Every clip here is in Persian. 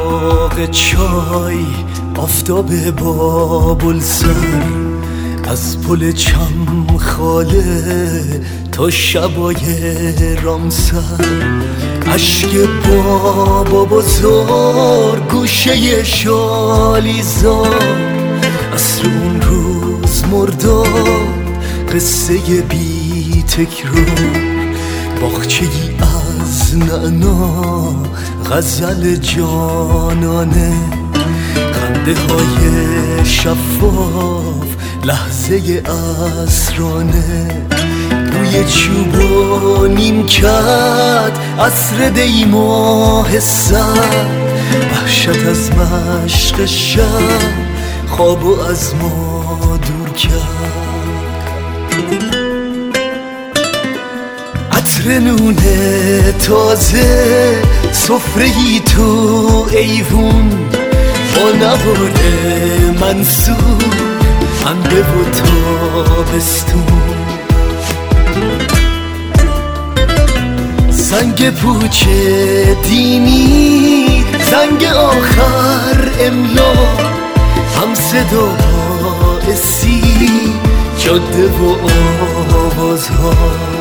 باغ چای آفتاب بابلسر، از پل چمخاله تا شبای رامسر. عشق بابا بزرگ گوشه شالیزار، عصر اون روز مرداد قصه بی تکرار. باغچه ای از نعنا غزل جانانه، خنده های شفاف لحظه اسرانه. بوی چوب و نیمکت عصر دی ماه سر، وحشت از مشق شب خواب و از ما دور کرد. عطر نون تازه سفره‌ای تو ایوون، با نوار منصور انبه و تابستون. زنگ پوچ دینی، زنگ آخر املا، هم صدا باعثی جاده و آوازها.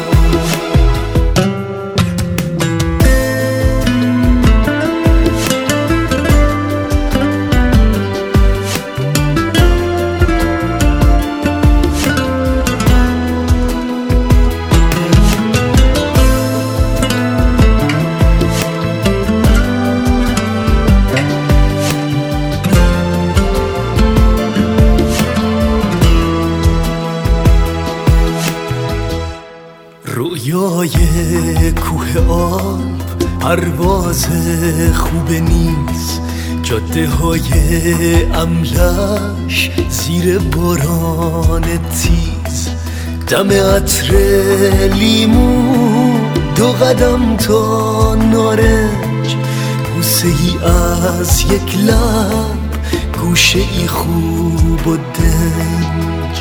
رویای کوه آلپ پرواز خوب نیست، جاده های املش زیر باران تیز. دم عطر لیمو، دو قدم تا نارنج، بوسه ای از یک لب، گوشه ای خوب و دنج.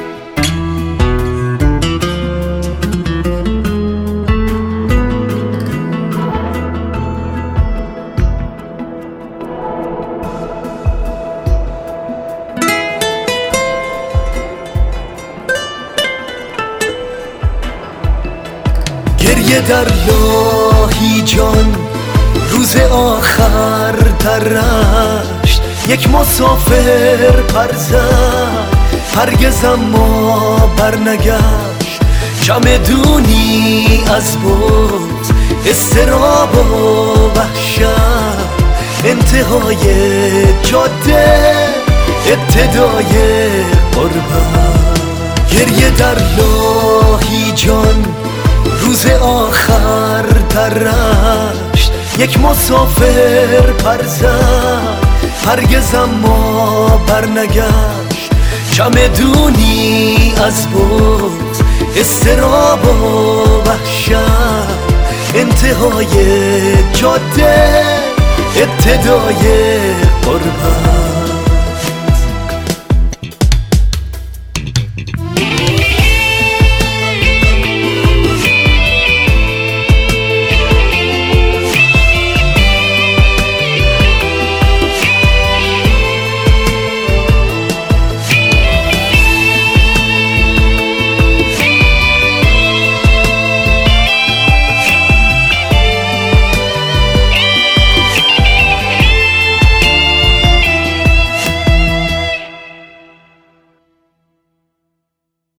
گریه در لاهی جان، روز آخر در رشت، یک مسافر پر زد هرگز اما برنگشت. چمدونی از بود اضطراب و وحشت، انتهای جاده ابتدای غربت. گریه در لاهی جان، روز آخر در رشت، یک مسافر پر زد هرگز اما برنگشت. چمدونی از بود اضطراب و وحشت، انتهای جاده ابتدای غربت.